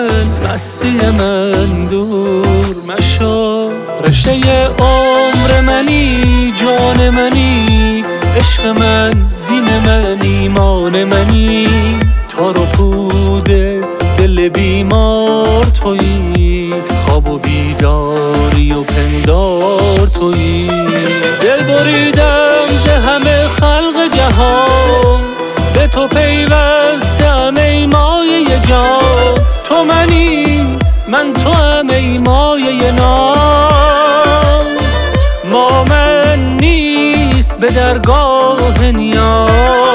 من مستی من دور مشو. رشته عمر منی، جان منی، عشق من، دین من، ایمان منی. تار و پود دل بیمار تویی، خواب و بیداری و پندار تویی. دل بریدم ز همه خلق جهان، به تو پیوستم ای مایه جان. تو منی، من تو هم ای مایه ناز. ما من نیست به درگاه نیاز.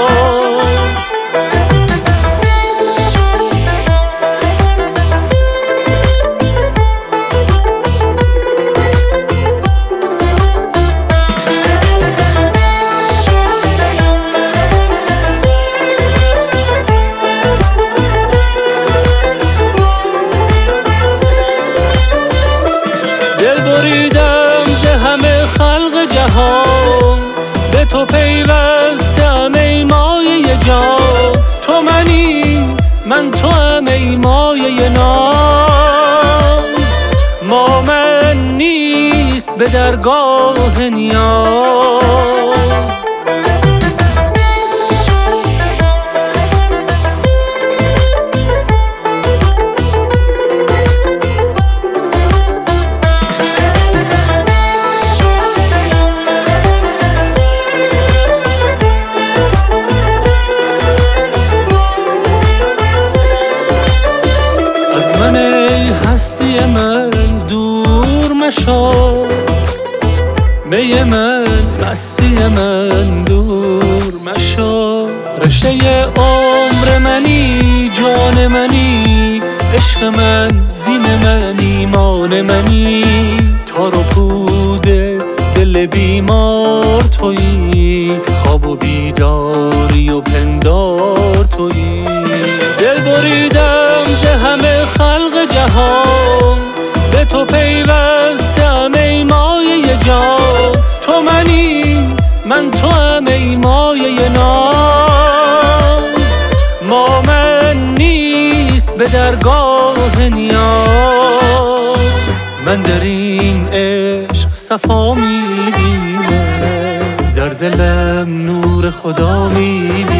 به تو پیوستم ای مایه جان. تو منی، من تو هم ای مایه ناز. ما من نیست به درگاه نیاز. هستی من دور مشو، می من مستی من دور مشو. رشته عمر منی، جان منی، عشق من، دین من، ایمان منی. تار و پود دل بیمار تویی، خواب و بیداری و پندار تویی. دل بریدم ز همه خلق جهان، به تو پیوستم ای مایه جان. تو منی، من تو هم ای مایه ناز. ما من نیست به درگاه نیاز. من در این عشق صفا میبینم، در دلم نور خدا میبینم.